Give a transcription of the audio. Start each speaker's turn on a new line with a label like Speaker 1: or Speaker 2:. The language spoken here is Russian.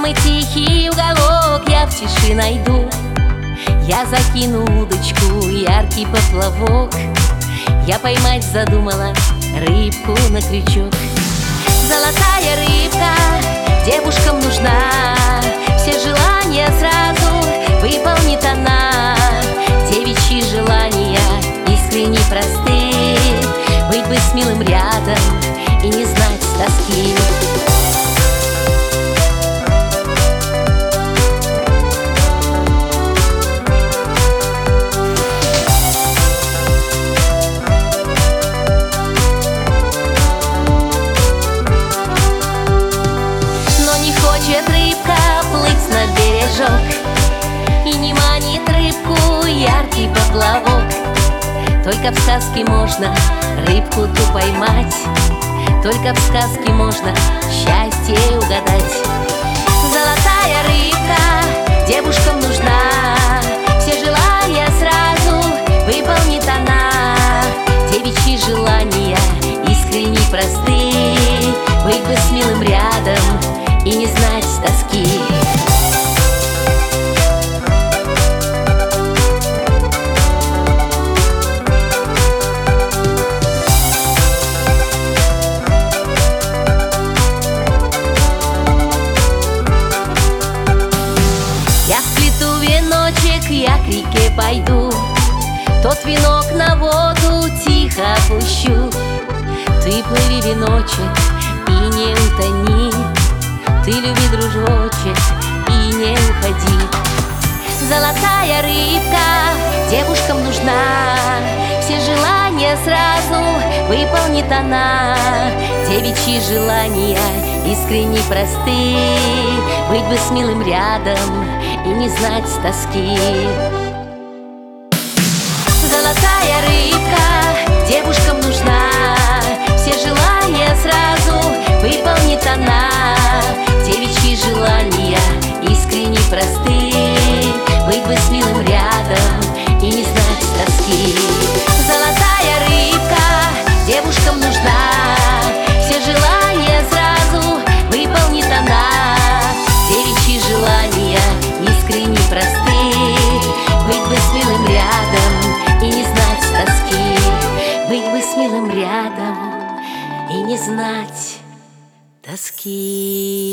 Speaker 1: Самый тихий уголок я в тиши найду. Я закину удочку, яркий поплавок. Я поймать задумала рыбку на крючок. Золотая рыбка девушкам нужна, все желания сразу выполнит она. Девичьи желания искренне просты, быть бы с милым рядом и не знать тоски. Рыбка плыть на бережок, и не манит рыбку яркий поплавок. Только в сказке можно рыбку ту поймать, только в сказке можно счастье угадать. Золотая рыбка девушкам нужна, все желания сразу выполнит она. Девичьи желания искренне просты, быть бы с милым рядом и не знать тоски. Я сплету веночек, я к реке пойду, тот венок на воду тихо опущу. Ты плыви, веночек, и не утони, ты люби, дружочек, и не уходи. Золотая рыбка девушкам нужна, все желания сразу выполнит она. Девичьи желания искренне просты, быть бы с милым рядом и не знать тоски. Золотая рыбка девушкам нужна, все желания сразу выполнит она. Девичьи желания искренне просты, быть бы с милым рядом и не знать тоски. Золотая рыбка девушкам нужна, все желания сразу выполнит она. Девичьи желания искренне просты, быть бы с милым рядом и не знать тоски. Быть бы с милым рядом и не знать тоски.